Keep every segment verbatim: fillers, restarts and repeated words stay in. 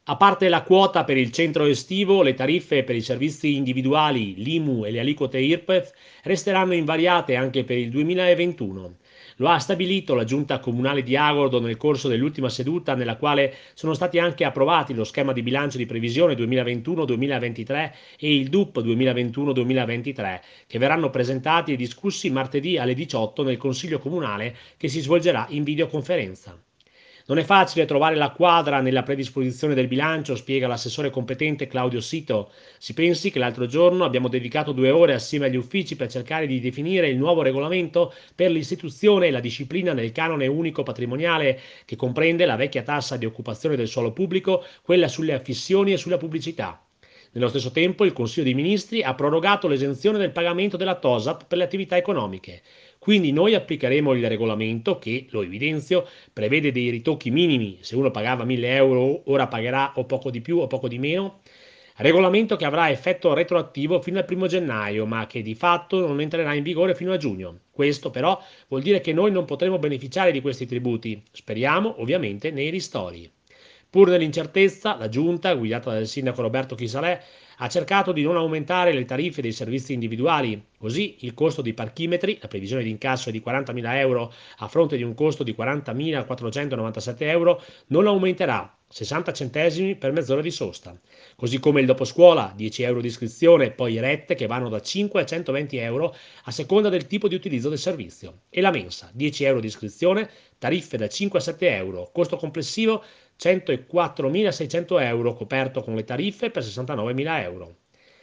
A parte la quota per il centro estivo, le tariffe per i servizi individuali, l'I M U e le aliquote I R P E F resteranno invariate anche per il duemilaventuno. Lo ha stabilito la Giunta Comunale di Agordo nel corso dell'ultima seduta, nella quale sono stati anche approvati lo schema di bilancio di previsione duemilaventuno-duemilaventitré e il D U P duemilaventuno-duemilaventitré, che verranno presentati e discussi martedì alle diciotto nel Consiglio Comunale, che si svolgerà in videoconferenza. Non è facile trovare la quadra nella predisposizione del bilancio, spiega l'assessore competente Claudio Sito. Si pensi che l'altro giorno abbiamo dedicato due ore assieme agli uffici per cercare di definire il nuovo regolamento per l'istituzione e la disciplina del canone unico patrimoniale, che comprende la vecchia tassa di occupazione del suolo pubblico, quella sulle affissioni e sulla pubblicità. Nello stesso tempo il Consiglio dei Ministri ha prorogato l'esenzione del pagamento della TOSAP per le attività economiche. Quindi noi applicheremo il regolamento che, lo evidenzio, prevede dei ritocchi minimi. Se uno pagava mille euro, ora pagherà o poco di più o poco di meno. Regolamento che avrà effetto retroattivo fino al primo gennaio, ma che di fatto non entrerà in vigore fino a giugno. Questo però vuol dire che noi non potremo beneficiare di questi tributi. Speriamo ovviamente nei ristori. Pur nell'incertezza, la Giunta, guidata dal sindaco Roberto Chisalè, ha cercato di non aumentare le tariffe dei servizi individuali. Così il costo dei parchimetri, la previsione di incasso è di quarantamila euro a fronte di un costo di quarantamila quattrocentonovantasette euro, non aumenterà, sessanta centesimi per mezz'ora di sosta. Così come il doposcuola, dieci euro di iscrizione, poi rette che vanno da cinque a centoventi euro a seconda del tipo di utilizzo del servizio. E la mensa, dieci euro di iscrizione, tariffe da cinque a sette euro, costo complessivo centoquattromilaseicento euro, coperto con le tariffe per sessantanovemila euro.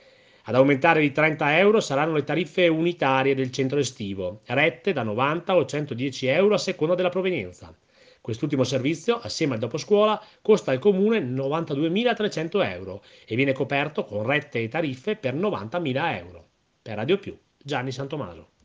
Ad aumentare di trenta euro saranno le tariffe unitarie del centro estivo, rette da novanta o centodieci euro a seconda della provenienza. Quest'ultimo servizio, assieme al doposcuola, costa al comune novantaduemilatrecento euro e viene coperto con rette e tariffe per novantamila euro. Per Radio Più, Gianni Santomaso.